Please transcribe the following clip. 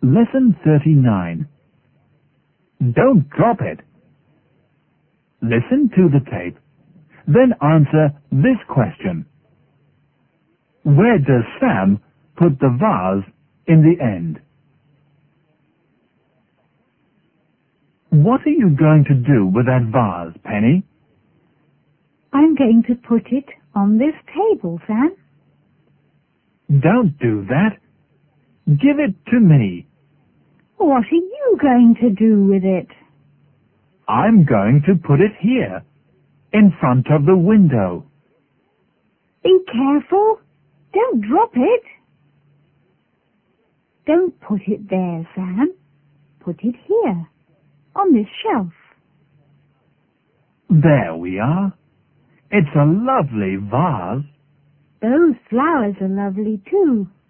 Lesson 39. Don't drop it. Listen to the tape, then answer this question. Where does Sam put the vase in the end? What are you going to do with that vase, Penny? I'm going to put it on this table, Sam. Don't do that. Give it to me. What are you going to do with it? I'm going to put it here, in front of the window. Be careful. Don't drop it. Don't put it there, Sam. Put it here, on this shelf. There we are. It's a lovely vase. Those flowers are lovely too.